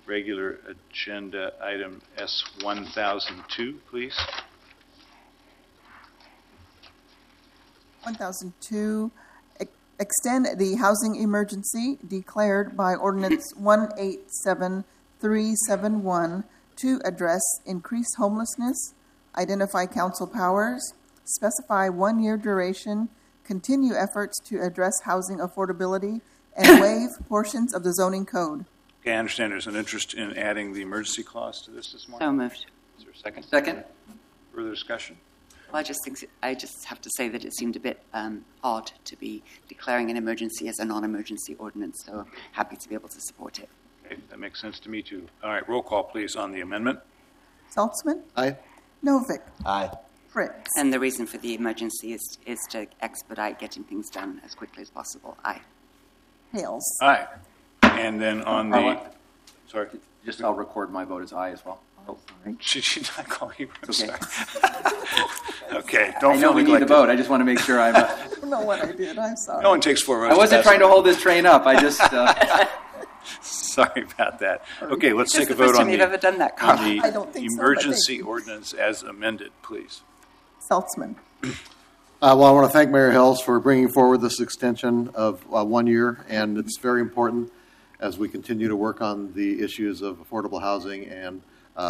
regular agenda item S1002, please. 1002, extend the housing emergency declared by Ordinance 187371 to address increased homelessness, identify council powers, specify 1-year duration, continue efforts to address housing affordability, and waive portions of the zoning code. Okay, I understand there's an interest in adding the emergency clause to this morning. So moved. Is there a second? Second. Further discussion? Well, I just have to say that it seemed a bit odd to be declaring an emergency as a non-emergency ordinance, so I'm happy to be able to support it. Okay, that makes sense to me too. All right, roll call please on the amendment. Saltzman? Aye. Novick? Aye. Fritz? And the reason for the emergency is to expedite getting things done as quickly as possible. Aye. Hales? Aye. And then on the... Sorry. Just I'll record my vote as aye as well. Oh, sorry. Should she not call you? I'm Okay. sorry. Okay, don't I know feel we need to neglected. vote. I just want to make sure I'm... I don't know what I did. I'm sorry. No one takes 4 votes. I wasn't trying to hold this train up. I just... Sorry about that. Okay, let's It's take a the first vote on time you've ever done that, on Carl. the I don't think so, but emergency thank you. ordinance as amended, please. Saltzman? Well, I want to thank Mayor Hills for bringing forward this extension of 1 year, and it's very important as we continue to work on the issues of affordable housing and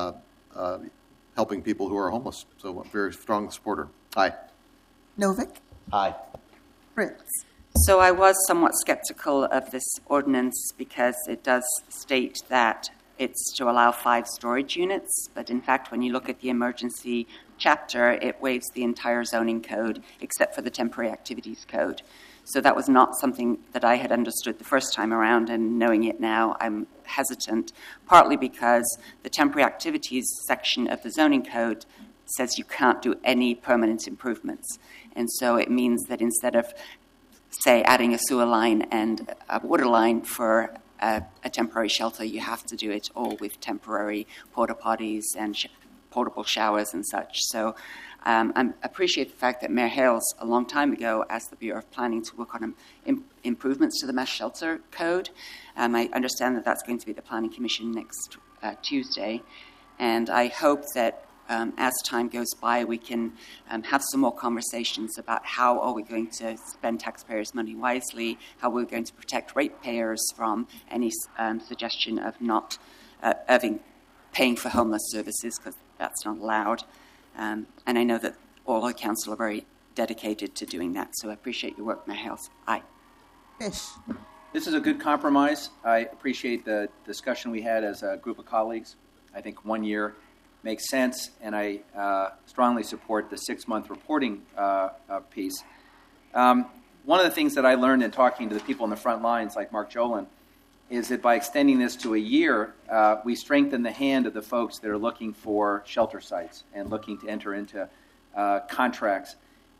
helping people who are homeless. So I'm a very strong supporter. Aye. Novick? Aye. Fritz? So I was somewhat skeptical of this ordinance because it does state that it's to allow 5 storage units, but in fact, when you look at the emergency chapter, it waives the entire zoning code except for the temporary activities code. So that was not something that I had understood the first time around, and knowing it now, I'm hesitant, partly because the temporary activities section of the zoning code says you can't do any permanent improvements. And so it means that instead of, say, adding a sewer line and a water line for a temporary shelter, you have to do it all with temporary porta potties and portable showers and such. So I appreciate the fact that Mayor Hales, a long time ago, asked the Bureau of Planning to work on improvements to the mass shelter code. I understand that that's going to be the Planning Commission next Tuesday. And I hope that as time goes by, we can have some more conversations about how are we going to spend taxpayers' money wisely, how we're going to protect ratepayers from any suggestion of not paying for homeless services, because that's not allowed. And I know that all the council are very dedicated to doing that, so I appreciate your work, Mayor Hales. Aye. Fish? This is a good compromise. I appreciate the discussion we had as a group of colleagues. I think 1 year makes sense, and I strongly support the 6-month reporting piece. One of the things that I learned in talking to the people in the front lines, like Mark Jolin, is that by extending this to a year, we strengthen the hand of the folks that are looking for shelter sites and looking to enter into contracts.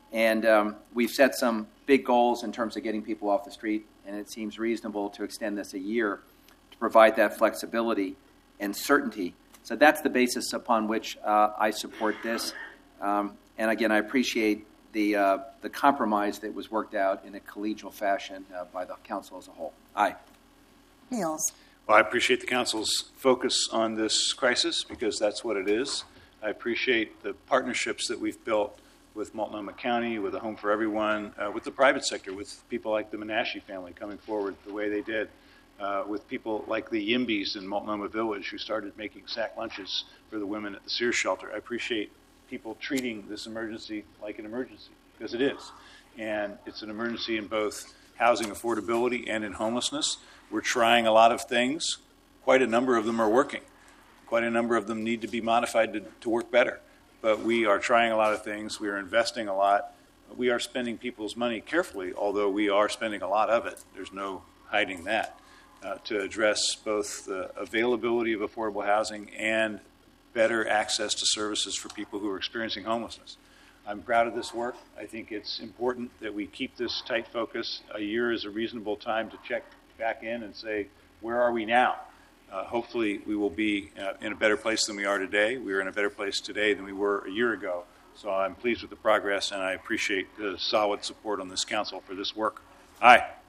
And we've set some big goals in terms of getting people off the street, and it seems reasonable to extend this a year to provide that flexibility and certainty. So that's the basis upon which I support this. And again, I appreciate the compromise that was worked out in a collegial fashion by the council as a whole. Aye. Hales? Well, I appreciate the council's focus on this crisis because that's what it is. I appreciate the partnerships that we've built with Multnomah County, with a Home for Everyone, with the private sector, with people like the Menashe family coming forward the way they did, with people like the Yimbys in Multnomah Village who started making sack lunches for the women at the Sears shelter. I appreciate people treating this emergency like an emergency, because it is. And it's an emergency in both housing affordability and in homelessness. We're trying a lot of things. Quite a number of them are working. Quite a number of them need to be modified to work better. But we are trying a lot of things. We are investing a lot. We are spending people's money carefully, although we are spending a lot of it. There's no hiding that, to address both the availability of affordable housing and better access to services for people who are experiencing homelessness. I'm proud of this work. I think it's important that we keep this tight focus. A year is a reasonable time to check back in and say, where are we now? Hopefully we will be in a better place than we are today. We are in a better place today than we were a year ago. So I'm pleased with the progress, and I appreciate the solid support on this council for this work. Aye.